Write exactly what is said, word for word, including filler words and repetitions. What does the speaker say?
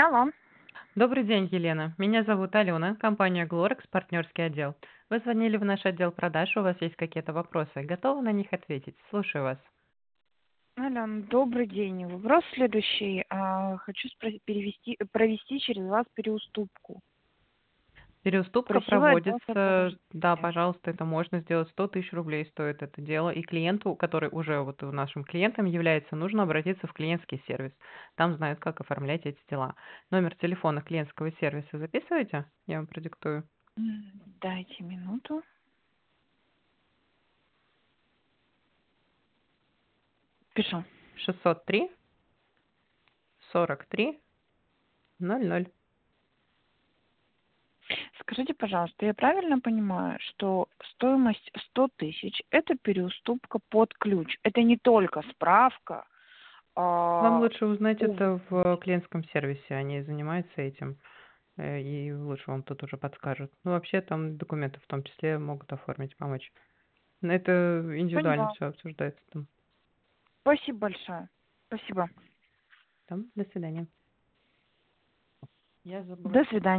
Алло. Добрый день, Елена. Меня зовут Алена, компания Glorex, партнерский отдел. Вы звонили в наш отдел продаж, у вас есть какие-то вопросы. Готовы на них ответить? Слушаю вас. Ален, добрый день. Вопрос следующий. А, Хочу спро- перевести, провести через вас переуступку. Переуступка Красивая дата проводится, да, порождения. пожалуйста, это можно сделать. сто тысяч рублей стоит это дело. И клиенту, который уже вот нашим клиентом является, нужно обратиться в клиентский сервис. Там знают, как оформлять эти дела. Номер телефона клиентского сервиса записывайте? Я вам продиктую. М, Дайте минуту. Пишу. шестьсот три сорок три ноль ноль. Скажите, пожалуйста, я правильно понимаю, что стоимость сто тысяч– это переуступка под ключ? Это не только справка, Вам а, лучше узнать о это в клиентском сервисе, они занимаются этим, э, и лучше вам тут уже подскажут. Ну, вообще там документы в том числе могут оформить, помочь. Но это индивидуально Поняла. все обсуждается там. Спасибо большое. Спасибо. Там, до свидания. Я забыла. До свидания.